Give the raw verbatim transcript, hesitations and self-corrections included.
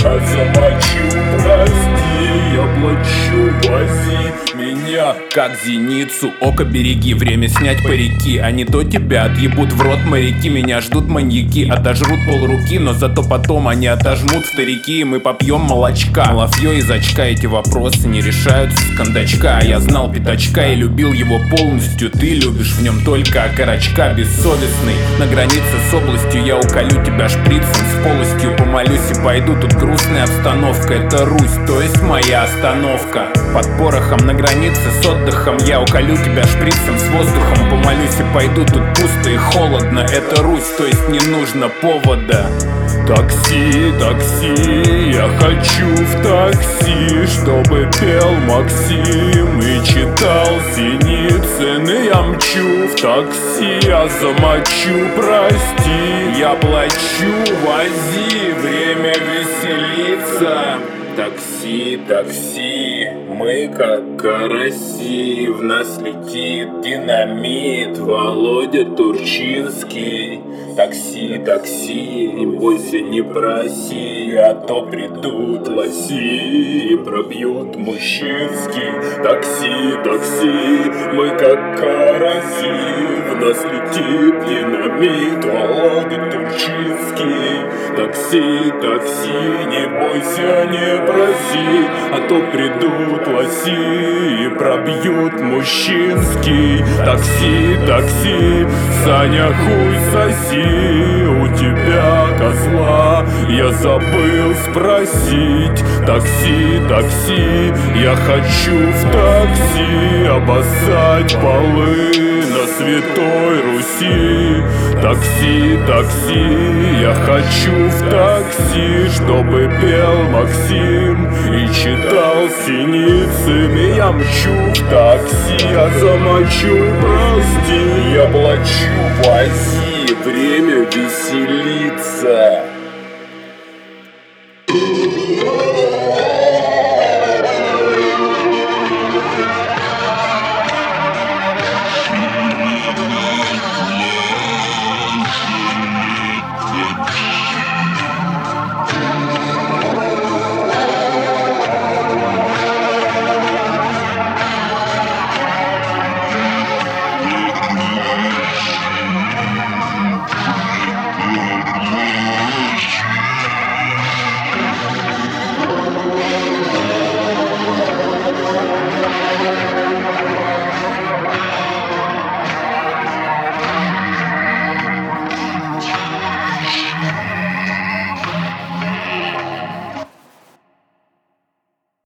А замочу, прости, я плачу, вози меня как зеницу, око береги, время снять парики. А не то тебя отъебут в рот моряки. Меня ждут маньяки, отожрут полруки, но зато потом они отожмут старики. И мы попьем молочка, малафье из очка. Эти вопросы не решаются с кондачка. А я знал пятачка и любил его полностью. Ты любишь в нем только окорочка. Бессовестный, на границе с областью. Я уколю тебя шприцем с полостью. Помолюсь и пойду, тут грустная обстановка. Это Русь, то есть моя остановка. Под порохом на границе с отдыхом. Я уколю тебя шприцем с воздухом. Помолюсь и пойду, тут пусто и холодно. Это Русь, то есть не нужно повода. Такси, такси, я хочу в такси, чтобы пел Максим и читал Синицын. И я мчу в такси, я замочу, прости, я плачу, вози, время веселиться. Такси, такси, мы как караси, в нас летит динамит, Володя Турчинский. Такси, такси, не бойся, не проси, а то придут лоси и пробьют мужчинский. Такси, такси, мы как караси, в нас летит динамит, Володя Турчинский. Такси, такси, не бойся, не проси, а то придут лоси и пробьют мужчинский. Такси, такси, Саня, хуй соси, у тебя козла я забыл спросить. Такси, такси, я хочу в такси обоссать полы на Святой Руси. Такси, такси, я хочу в такси, чтобы пел Максим и читал Синицын. И я мчу в такси, я замочу, прости, я плачу, вози, время веселиться.